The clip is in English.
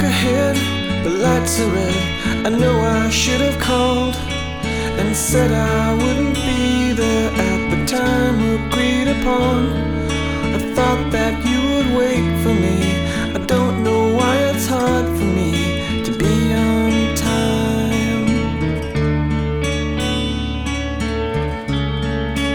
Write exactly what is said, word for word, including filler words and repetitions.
ahead, the lights are red. I know I should have called and said I wouldn't be there at the time agreed upon. I thought that you would wait for me